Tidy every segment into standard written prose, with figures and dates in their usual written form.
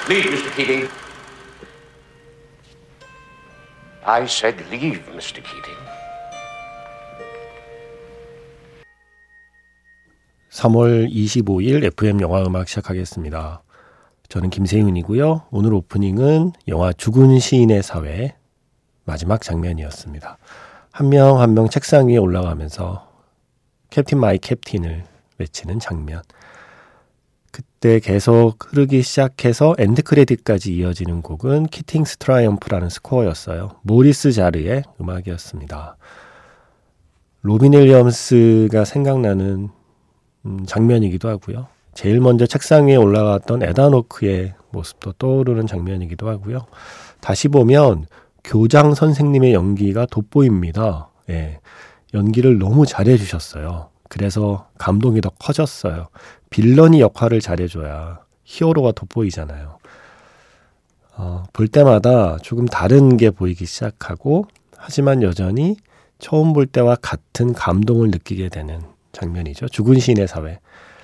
Leave, Mr. Keating. I said leave, Mr. Keating. 3월 25일 FM 영화음악 시작하겠습니다. 저는 김세윤이고요. 오늘 오프닝은 영화 죽은 시인의 사회 마지막 장면이었습니다. 한 명 한 명 책상 위에 올라가면서 캡틴 마이 캡틴을 외치는 장면. 그때 계속 흐르기 시작해서 엔드 크레딧까지 이어지는 곡은 키팅스 트라이엄프라는 스코어였어요. 모리스 자르의 음악이었습니다. 로빈 윌리엄스가 생각나는 장면이기도 하고요. 제일 먼저 책상 위에 올라갔던 에다 노크의 모습도 떠오르는 장면이기도 하고요. 다시 보면 교장 선생님의 연기가 돋보입니다. 예, 연기를 너무 잘해주셨어요. 그래서 감동이 더 커졌어요. 빌런이 역할을 잘해줘야 히어로가 돋보이잖아요. 볼 때마다 조금 다른 게 보이기 시작하고 하지만 여전히 처음 볼 때와 같은 감동을 느끼게 되는 장면이죠. 죽은 시인의 사회.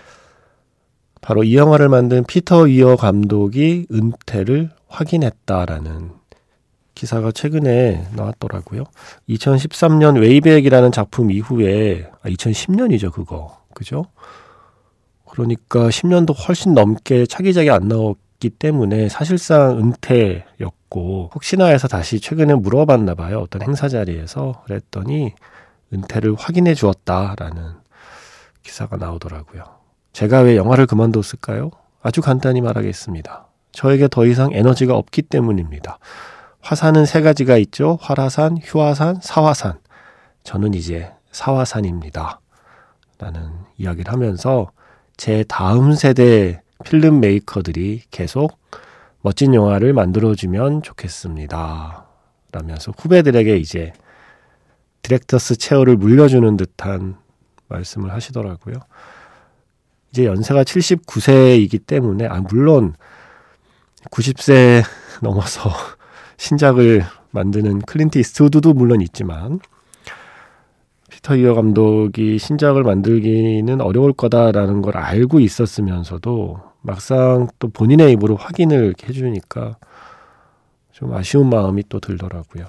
바로 이 영화를 만든 피터 위어 감독이 은퇴를 확인했다라는 기사가 최근에 나왔더라고요. 2013년 웨이백이라는 작품 이후에 2010년이죠 그거. 그죠? 그러니까 10년도 훨씬 넘게 차기작이 안 나왔기 때문에 사실상 은퇴였고 혹시나 해서 다시 최근에 물어봤나 봐요. 어떤 행사 자리에서. 그랬더니 은퇴를 확인해 주었다라는 기사가 나오더라고요. 제가 왜 영화를 그만뒀을까요? 아주 간단히 말하겠습니다. 저에게 더 이상 에너지가 없기 때문입니다. 화산은 3가지가 있죠. 활화산, 휴화산, 사화산. 저는 이제 사화산입니다. 라는 이야기를 하면서 제 다음 세대 필름 메이커들이 계속 멋진 영화를 만들어주면 좋겠습니다. 라면서 후배들에게 이제 디렉터스 체어를 물려주는 듯한 말씀을 하시더라고요. 이제 연세가 79세이기 때문에 물론 90세 넘어서 신작을 만드는 클린트 이스트우드도 물론 있지만 피터 위어 감독이 신작을 만들기는 어려울 거다라는 걸 알고 있었으면서도 막상 또 본인의 입으로 확인을 해주니까 좀 아쉬운 마음이 또 들더라고요.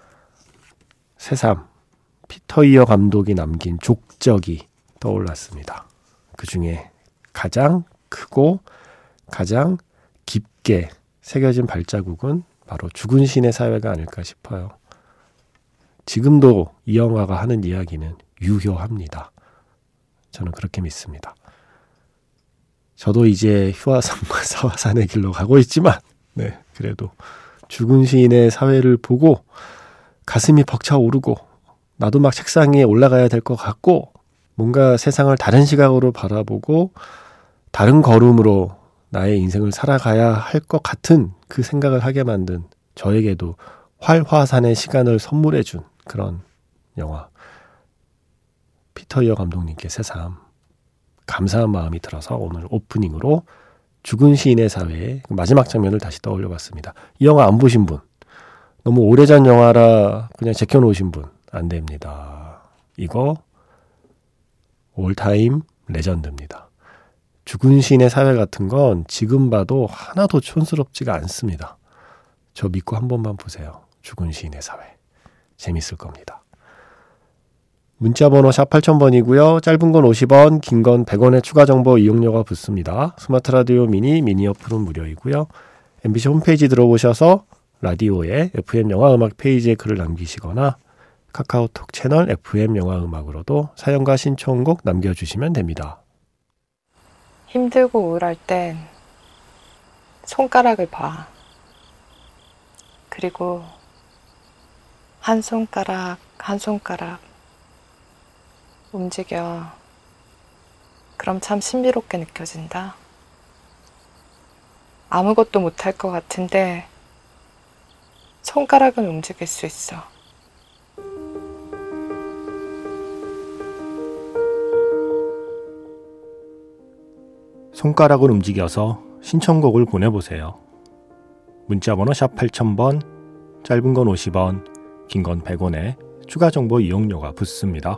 새삼 피터 위어 감독이 남긴 족적이 떠올랐습니다. 그 중에 가장 크고 가장 깊게 새겨진 발자국은 바로 죽은 시인의 사회가 아닐까 싶어요. 지금도 이 영화가 하는 이야기는 유효합니다. 저는 그렇게 믿습니다. 저도 이제 휴화산과 사화산의 길로 가고 있지만 그래도 죽은 시인의 사회를 보고 가슴이 벅차오르고 나도 막 책상 위에 올라가야 될 것 같고 뭔가 세상을 다른 시각으로 바라보고 다른 걸음으로 나의 인생을 살아가야 할 것 같은 그 생각을 하게 만든 저에게도 활화산의 시간을 선물해준 그런 영화. 피터 위어 감독님께 새삼 감사한 마음이 들어서 오늘 오프닝으로 죽은 시인의 사회의 마지막 장면을 다시 떠올려봤습니다. 이 영화 안 보신 분, 너무 오래전 영화라 그냥 제껴놓으신 분 안 됩니다. 이거 올타임 레전드입니다. 죽은 시인의 사회 같은 건 지금 봐도 하나도 촌스럽지가 않습니다. 저 믿고 한 번만 보세요. 죽은 시인의 사회. 재밌을 겁니다. 문자번호 샵 8000번이고요. 짧은 건 50원, 긴 건 100원의 추가 정보 이용료가 붙습니다. 스마트 라디오 미니 어플은 무료이고요. MBC 홈페이지 들어오셔서 라디오에 FM 영화음악 페이지에 글을 남기시거나 카카오톡 채널 FM 영화음악으로도 사연과 신청곡 남겨주시면 됩니다. 힘들고 우울할 땐 손가락을 봐. 그리고 한 손가락 한 손가락 움직여. 그럼 참 신비롭게 느껴진다. 아무것도 못할 것 같은데 손가락은 움직일 수 있어. 손가락을 움직여서 신청곡을 보내보세요. 문자번호 샵 8000번, 짧은 건 50원, 긴 건 100원에 추가 정보 이용료가 붙습니다.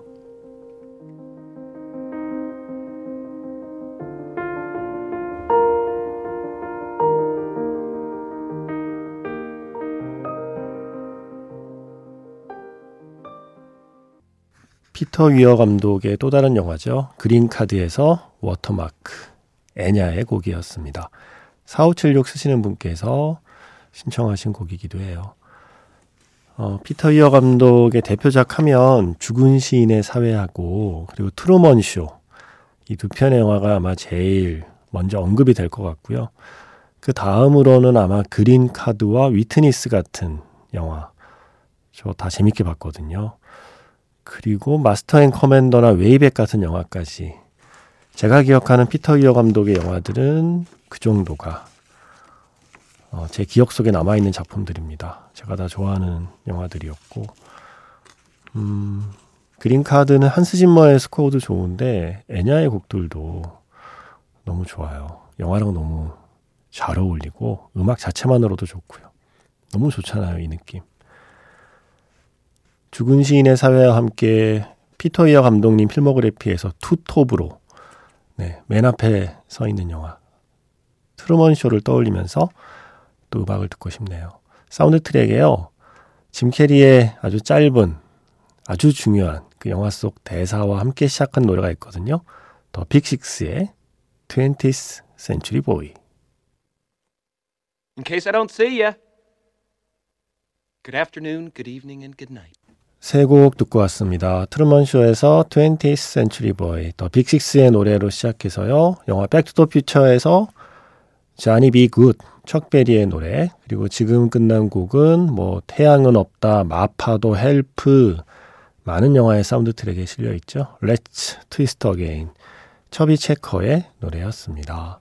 피터 위어 감독의 또 다른 영화죠. 그린카드에서 워터마크, 애냐의 곡이었습니다. 4576 쓰시는 분께서 신청하신 곡이기도 해요. 피터 위어 감독의 대표작 하면 죽은 시인의 사회하고 그리고 트루먼 쇼, 이 두 편의 영화가 아마 제일 먼저 언급이 될 것 같고요. 그 다음으로는 아마 그린카드와 위트니스 같은 영화, 저 다 재밌게 봤거든요. 그리고 마스터 앤 커맨더나 웨이백 같은 영화까지 제가 기억하는 피터 위어 감독의 영화들은 그 정도가 제 기억 속에 남아있는 작품들입니다. 제가 다 좋아하는 영화들이었고 그린카드는 한스 짐머의 스코어도 좋은데 애냐의 곡들도 너무 좋아요. 영화랑 너무 잘 어울리고 음악 자체만으로도 좋고요. 너무 좋잖아요, 이 느낌. 죽은 시인의 사회와 함께 피터 위어 감독님 필모그래피에서 투톱으로 맨 앞에 서 있는 영화 트루먼 쇼를 떠올리면서 또 음악을 듣고 싶네요. 사운드 트랙에요. 짐 캐리의 아주 짧은 아주 중요한 그 영화 속 대사와 함께 시작한 노래가 있거든요. 더 빅식스의 20th Century Boy. In case I don't see ya. Good afternoon, good evening, and good night. 세 곡 듣고 왔습니다. 트루먼 쇼에서 20th Century Boy, 더 빅식스의 노래로 시작해서요. 영화 백투더퓨처에서 Johnny B. Good, 척 베리의 노래, 그리고 지금 끝난 곡은 뭐 태양은 없다, 마파도, 헬프, 많은 영화의 사운드 트랙에 실려 있죠. Let's Twist Again, 처비 체커의 노래였습니다.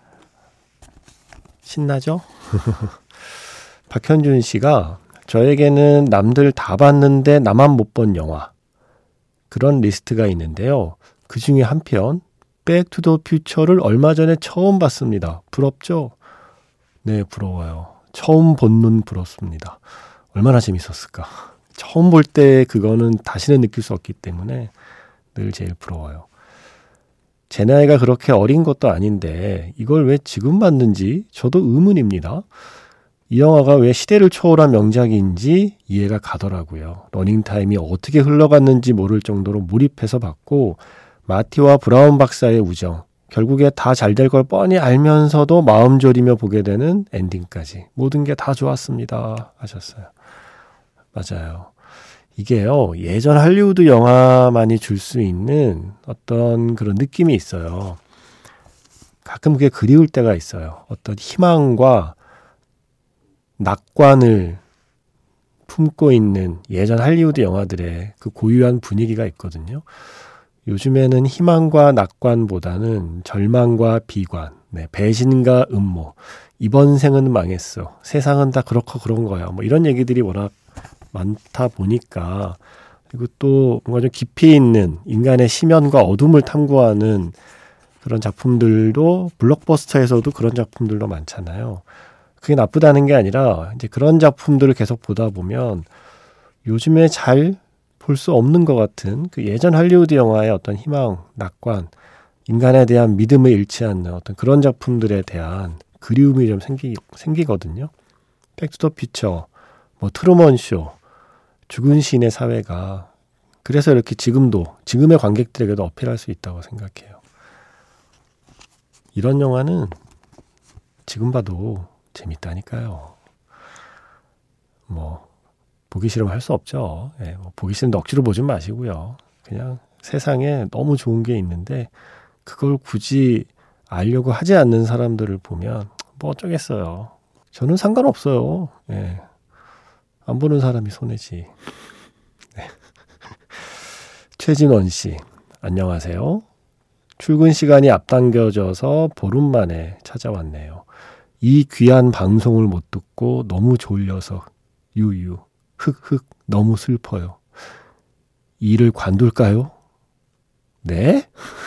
신나죠? 박현준 씨가 저에게는 남들 다 봤는데 나만 못 본 영화, 그런 리스트가 있는데요. 그 중에 한 편, 백투더퓨처를 얼마 전에 처음 봤습니다. 부럽죠? 네, 부러워요. 처음 본 눈 부럽습니다. 얼마나 재밌었을까. 처음 볼 때 그거는 다시는 느낄 수 없기 때문에 늘 제일 부러워요. 제 나이가 그렇게 어린 것도 아닌데 이걸 왜 지금 봤는지 저도 의문입니다. 이 영화가 왜 시대를 초월한 명작인지 이해가 가더라고요. 러닝타임이 어떻게 흘러갔는지 모를 정도로 몰입해서 봤고, 마티와 브라운 박사의 우정, 결국에 다 잘 될 걸 뻔히 알면서도 마음 졸이며 보게 되는 엔딩까지 모든 게 다 좋았습니다 하셨어요. 맞아요. 이게요, 예전 할리우드 영화만이 줄 수 있는 어떤 그런 느낌이 있어요. 가끔 그게 그리울 때가 있어요. 어떤 희망과 낙관을 품고 있는 예전 할리우드 영화들의 그 고유한 분위기가 있거든요. 요즘에는 희망과 낙관보다는 절망과 비관, 배신과 음모, 이번 생은 망했어, 세상은 다 그렇고 그런 거야, 뭐 이런 얘기들이 워낙 많다 보니까, 그리고 또 뭔가 좀 깊이 있는 인간의 심연과 어둠을 탐구하는 그런 작품들도, 블록버스터에서도 그런 작품들도 많잖아요. 그게 나쁘다는 게 아니라 이제 그런 작품들을 계속 보다 보면 요즘에 잘 볼 수 없는 것 같은 그 예전 할리우드 영화의 어떤 희망, 낙관, 인간에 대한 믿음을 잃지 않는 어떤 그런 작품들에 대한 그리움이 좀 생기거든요. 백투더퓨처, 뭐 트루먼 쇼, 죽은 시인의 사회가 그래서 이렇게 지금의 관객들에게도 어필할 수 있다고 생각해요. 이런 영화는 지금 봐도 재밌다니까요. 뭐 보기 싫으면 할 수 없죠. 보기 싫은데 억지로 보지 마시고요. 그냥 세상에 너무 좋은 게 있는데 그걸 굳이 알려고 하지 않는 사람들을 보면 뭐 어쩌겠어요. 저는 상관없어요. 안 보는 사람이 손해지. 최진원 씨, 안녕하세요. 출근 시간이 앞당겨져서 보름 만에 찾아왔네요. 이 귀한 방송을 못 듣고 너무 졸려서 유유, 흑흑, 너무 슬퍼요. 일을 관둘까요? 네?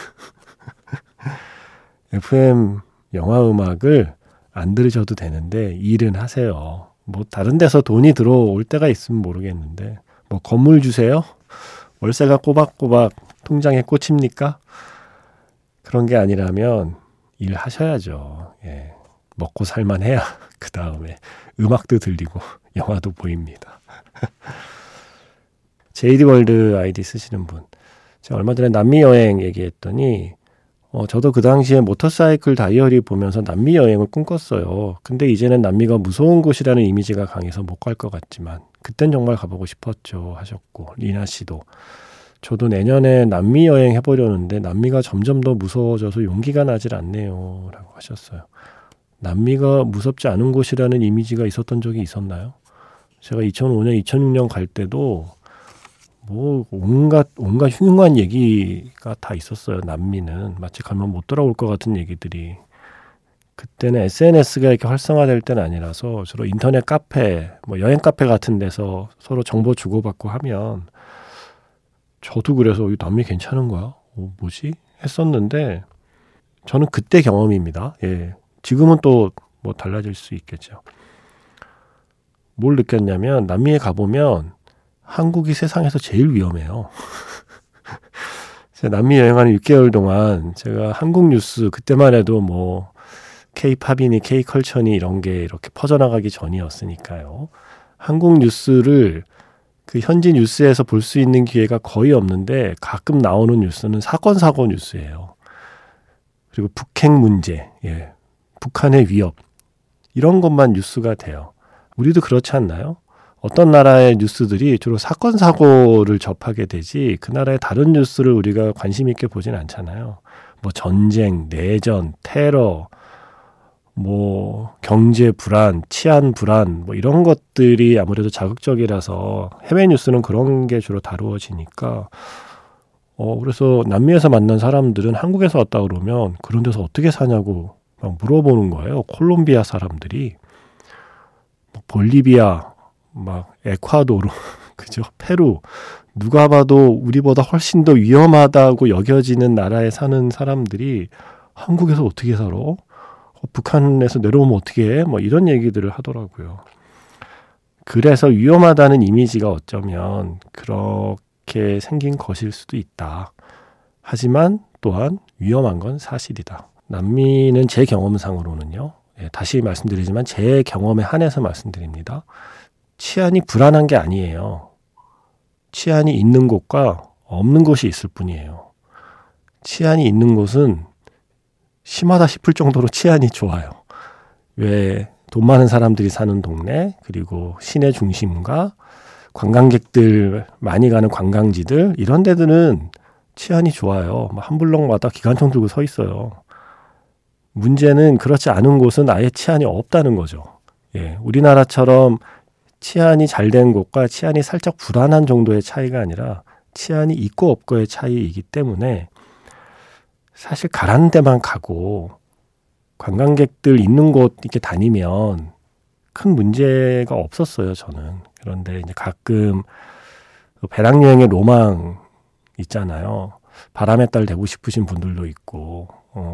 FM 영화음악을 안 들으셔도 되는데 일은 하세요. 뭐 다른 데서 돈이 들어올 때가 있으면 모르겠는데 뭐 건물 주세요? 월세가 꼬박꼬박 통장에 꽂힙니까? 그런 게 아니라면 일하셔야죠. 먹고 살만해야 그 다음에 음악도 들리고 영화도 보입니다. 제이디월드 아이디 쓰시는 분, 제가 얼마 전에 남미 여행 얘기했더니 저도 그 당시에 모터사이클 다이어리 보면서 남미 여행을 꿈꿨어요. 근데 이제는 남미가 무서운 곳이라는 이미지가 강해서 못 갈 것 같지만 그땐 정말 가보고 싶었죠 하셨고, 리나 씨도 저도 내년에 남미 여행 해보려는데 남미가 점점 더 무서워져서 용기가 나질 않네요 라고 하셨어요. 남미가 무섭지 않은 곳이라는 이미지가 있었던 적이 있었나요? 제가 2005년, 2006년 갈 때도 뭐 온갖 흉흉한 얘기가 다 있었어요. 남미는 마치 가면 못 돌아올 것 같은 얘기들이. 그때는 SNS가 이렇게 활성화될 때는 아니라서 주로 인터넷 카페, 뭐 여행 카페 같은 데서 서로 정보 주고받고 하면, 저도 그래서 이 남미 괜찮은 거야? 뭐지? 했었는데 저는 그때 경험입니다. 예. 지금은 또 뭐 달라질 수 있겠죠. 뭘 느꼈냐면 남미에 가보면 한국이 세상에서 제일 위험해요. 제가 남미 여행하는 6개월 동안 제가 한국 뉴스, 그때만 해도 뭐 K-팝이니 K-컬처니 이런 게 이렇게 퍼져나가기 전이었으니까요. 한국 뉴스를 그 현지 뉴스에서 볼 수 있는 기회가 거의 없는데 가끔 나오는 뉴스는 사건 뉴스예요. 그리고 북핵 문제, 예, 북한의 위협, 이런 것만 뉴스가 돼요. 우리도 그렇지 않나요? 어떤 나라의 뉴스들이 주로 사고를 접하게 되지 그 나라의 다른 뉴스를 우리가 관심 있게 보진 않잖아요. 뭐 전쟁, 내전, 테러, 뭐 경제 불안, 치안 불안, 뭐 이런 것들이 아무래도 자극적이라서 해외 뉴스는 그런 게 주로 다루어지니까 그래서 남미에서 만난 사람들은 한국에서 왔다 그러면 그런 데서 어떻게 사냐고 막 물어보는 거예요. 콜롬비아 사람들이, 볼리비아, 막 에콰도르, 그죠? 페루, 누가 봐도 우리보다 훨씬 더 위험하다고 여겨지는 나라에 사는 사람들이 한국에서 어떻게 살아? 북한에서 내려오면 어떻게 해? 뭐 이런 얘기들을 하더라고요. 그래서 위험하다는 이미지가 어쩌면 그렇게 생긴 것일 수도 있다. 하지만 또한 위험한 건 사실이다. 남미는 제 경험상으로는요, 다시 말씀드리지만 제 경험에 한해서 말씀드립니다. 치안이 불안한 게 아니에요. 치안이 있는 곳과 없는 곳이 있을 뿐이에요. 치안이 있는 곳은 심하다 싶을 정도로 치안이 좋아요. 왜 돈 많은 사람들이 사는 동네, 그리고 시내 중심과 관광객들 많이 가는 관광지들, 이런 데들은 치안이 좋아요. 한 블록마다 기관총 들고 서 있어요. 문제는 그렇지 않은 곳은 아예 치안이 없다는 거죠. 예, 우리나라처럼 치안이 잘 된 곳과 치안이 살짝 불안한 정도의 차이가 아니라 치안이 있고 없고의 차이이기 때문에 사실 가라는 데만 가고 관광객들 있는 곳 이렇게 다니면 큰 문제가 없었어요, 저는. 그런데 이제 가끔 배낭여행의 로망 있잖아요. 바람의 딸 되고 싶으신 분들도 있고,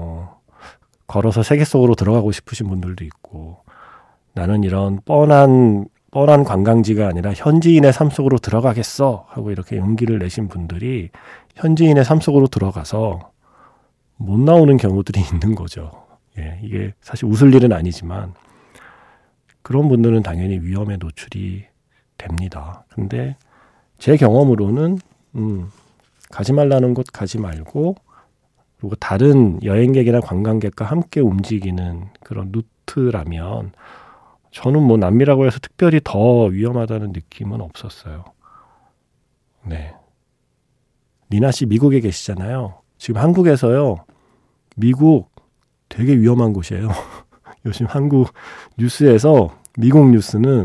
걸어서 세계 속으로 들어가고 싶으신 분들도 있고, 나는 이런 뻔한 관광지가 아니라 현지인의 삶 속으로 들어가겠어 하고 이렇게 용기를 내신 분들이 현지인의 삶 속으로 들어가서 못 나오는 경우들이 있는 거죠. 예, 이게 사실 웃을 일은 아니지만 그런 분들은 당연히 위험에 노출이 됩니다. 근데 제 경험으로는 가지 말라는 곳 가지 말고, 그리고 다른 여행객이나 관광객과 함께 움직이는 그런 루트라면 저는 뭐 남미라고 해서 특별히 더 위험하다는 느낌은 없었어요. 네. 리나 씨 미국에 계시잖아요. 지금 한국에서요, 미국 되게 위험한 곳이에요. 요즘 한국 뉴스에서 미국 뉴스는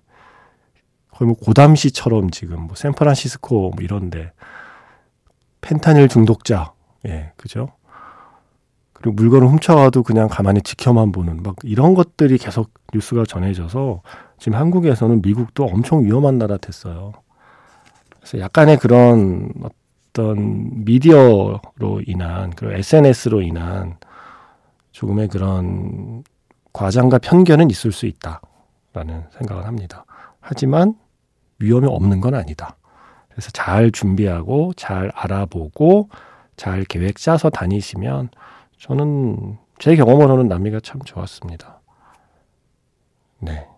거의 뭐 고담시처럼 지금 뭐 샌프란시스코 뭐 이런데 펜타닐 중독자, 그죠? 그리고 물건을 훔쳐가도 그냥 가만히 지켜만 보는 막 이런 것들이 계속 뉴스가 전해져서 지금 한국에서는 미국도 엄청 위험한 나라 됐어요. 그래서 약간의 그런 어떤 미디어로 인한, 그리고 SNS로 인한 조금의 그런 과장과 편견은 있을 수 있다라는 생각을 합니다. 하지만 위험이 없는 건 아니다. 그래서 잘 준비하고 잘 알아보고 잘 계획 짜서 다니시면 저는 제 경험으로는 남미가 참 좋았습니다. 네,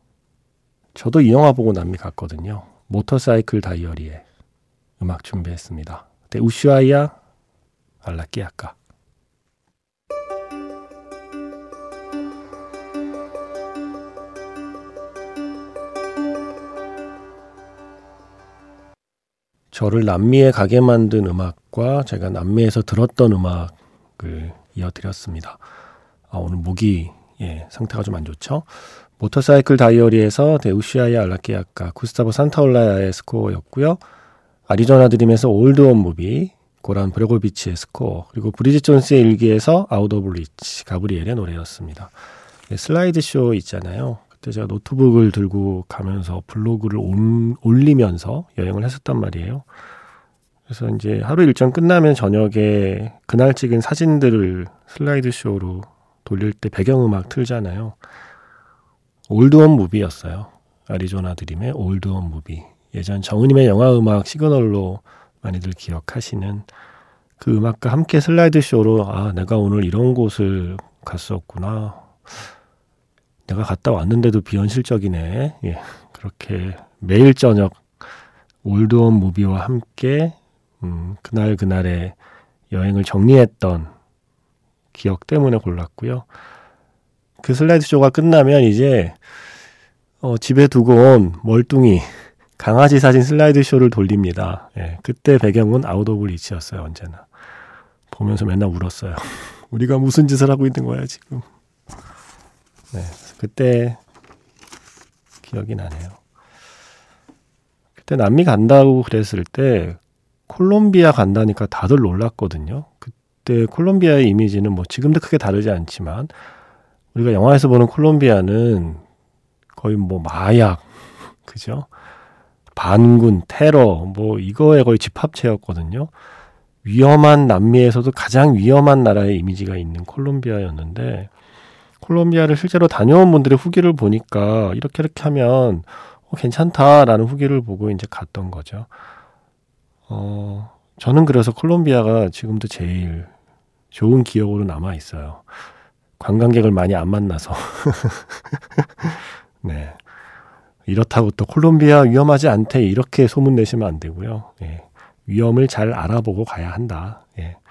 저도 이 영화 보고 남미 갔거든요. 모터사이클 다이어리에 음악 준비했습니다. 데 우슈아이야 알라끼아까. 저를 남미에 가게 만든 음악과 제가 남미에서 들었던 음악을 이어드렸습니다. 오늘 목이 상태가 좀 안 좋죠? 모터사이클 다이어리에서 데우시아야 알라키아카 구스타보 산타올라야의 스코어였고요. 아리조나 드림에서 올드 원 무비, 고란 브레고비치의 스코어, 그리고 브리짓 존스의 일기에서 아웃 오브 리치, 가브리엘의 노래였습니다. 슬라이드 쇼 있잖아요. 그때 제가 노트북을 들고 가면서 블로그를 올리면서 여행을 했었단 말이에요. 그래서 이제 하루 일정 끝나면 저녁에 그날 찍은 사진들을 슬라이드 쇼로 돌릴 때 배경음악 틀잖아요. 올드원 무비였어요. 아리조나 드림의 올드원 무비. 예전 정은임의 영화음악 시그널로 많이들 기억하시는 그 음악과 함께 슬라이드 쇼로 내가 오늘 이런 곳을 갔었구나. 내가 갔다 왔는데도 비현실적이네. 그렇게 매일 저녁 올드원 무비와 함께 그날의 여행을 정리했던 기억 때문에 골랐고요. 그 슬라이드 쇼가 끝나면 이제 집에 두고 온 멀뚱이 강아지 사진 슬라이드 쇼를 돌립니다. 그때 배경은 아웃 오브 리치였어요. 언제나 보면서 맨날 울었어요. 우리가 무슨 짓을 하고 있는 거야 지금. 그때 기억이 나네요. 그때 남미 간다고 그랬을 때 콜롬비아 간다니까 다들 놀랐거든요. 그때 콜롬비아의 이미지는 뭐 지금도 크게 다르지 않지만 우리가 영화에서 보는 콜롬비아는 거의 뭐 마약, 그죠? 반군, 테러, 뭐 이거에 거의 집합체였거든요. 위험한 남미에서도 가장 위험한 나라의 이미지가 있는 콜롬비아였는데 콜롬비아를 실제로 다녀온 분들의 후기를 보니까 이렇게 하면 괜찮다라는 후기를 보고 이제 갔던 거죠. 저는 그래서 콜롬비아가 지금도 제일 좋은 기억으로 남아 있어요. 관광객을 많이 안 만나서. 네. 이렇다고 또 콜롬비아 위험하지 않대 이렇게 소문 내시면 안 되고요. 위험을 잘 알아보고 가야 한다.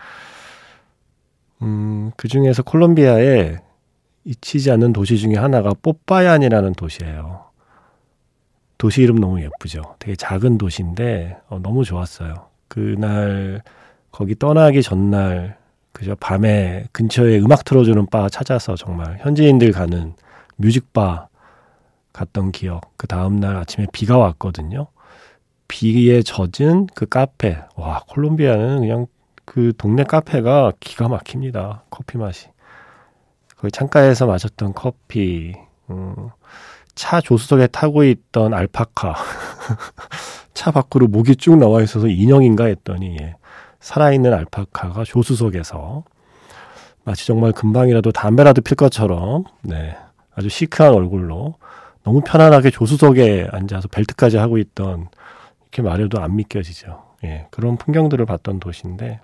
그 중에서 콜롬비아에 잊히지 않는 도시 중에 하나가 뽀빠얀이라는 도시예요. 도시 이름 너무 예쁘죠. 되게 작은 도시인데 너무 좋았어요. 그날 거기 떠나기 전날 그저 밤에 근처에 음악 틀어주는 바 찾아서 정말 현지인들 가는 뮤직바 갔던 기억. 그 다음날 아침에 비가 왔거든요. 비에 젖은 그 카페. 와, 콜롬비아는 그냥 그 동네 카페가 기가 막힙니다. 커피 맛이. 거기 창가에서 마셨던 커피, 차 조수석에 타고 있던 알파카, 차 밖으로 목이 쭉 나와 있어서 인형인가 했더니 살아있는 알파카가 조수석에서 마치 정말 금방이라도 담배라도 필 것처럼 아주 시크한 얼굴로 너무 편안하게 조수석에 앉아서 벨트까지 하고 있던, 이렇게 말해도 안 믿겨지죠. 그런 풍경들을 봤던 도시인데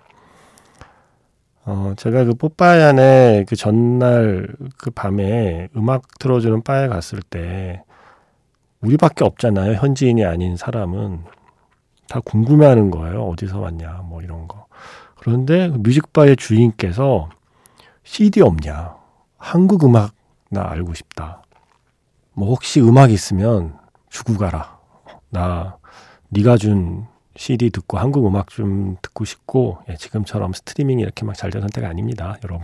제가 그 뽀빠얀의 그 전날 그 밤에 음악 틀어주는 바에 갔을 때 우리밖에 없잖아요. 현지인이 아닌 사람은 다 궁금해하는 거예요. 어디서 왔냐 뭐 이런 거. 그런데 뮤직바의 주인께서 CD 없냐, 한국 음악 나 알고 싶다, 뭐 혹시 음악 있으면 주고 가라, 나 네가 준 CD 듣고 한국 음악 좀 듣고 싶고, 지금처럼 스트리밍이 이렇게 막 잘 되는 때가 아닙니다, 여러분.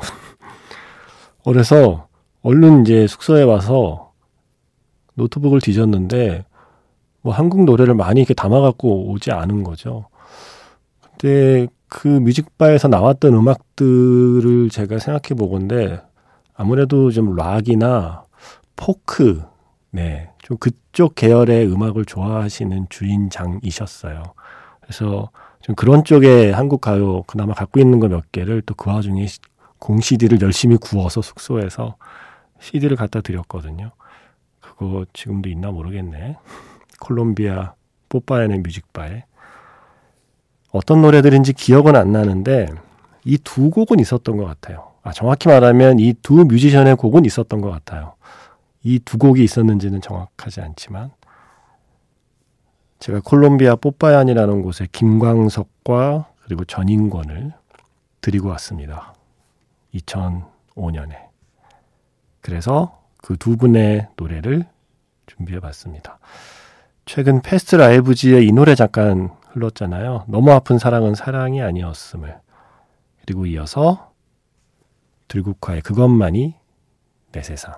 그래서 얼른 이제 숙소에 와서 노트북을 뒤졌는데 뭐 한국 노래를 많이 이렇게 담아갖고 오지 않은 거죠. 근데 그 뮤직바에서 나왔던 음악들을 제가 생각해 보건데 아무래도 좀 락이나 포크, 좀 그쪽 계열의 음악을 좋아하시는 주인장이셨어요. 그래서 좀 그런 쪽에 한국 가요 그나마 갖고 있는 거 몇 개를 또 그 와중에 공 CD를 열심히 구워서 숙소에서 CD를 갖다 드렸거든요. 그거 지금도 있나 모르겠네. 콜롬비아 뽀빠얀의 뮤직바에. 어떤 노래들인지 기억은 안 나는데 이 두 곡은 있었던 것 같아요. 정확히 말하면 이 두 뮤지션의 곡은 있었던 것 같아요. 이 두 곡이 있었는지는 정확하지 않지만 제가 콜롬비아 뽀빠얀이라는 곳에 김광석과 그리고 전인권을 드리고 왔습니다. 2005년에. 그래서 그 두 분의 노래를 준비해봤습니다. 최근 패스트 라이브지에 이 노래 잠깐 흘렀잖아요. 너무 아픈 사랑은 사랑이 아니었음을. 그리고 이어서 들국화의 그것만이 내 세상.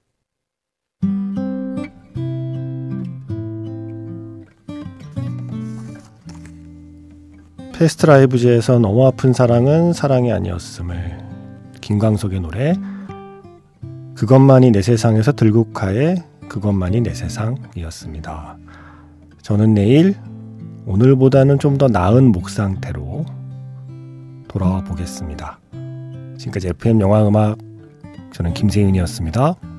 패스트 라이브즈에서 너무 아픈 사랑은 사랑이 아니었음을, 김광석의 노래 그것만이 내 세상에서 들국화의 그것만이 내 세상이었습니다. 저는 내일 오늘보다는 좀 더 나은 목 상태로 돌아와 보겠습니다. 지금까지 FM 영화음악, 저는 김세윤이었습니다.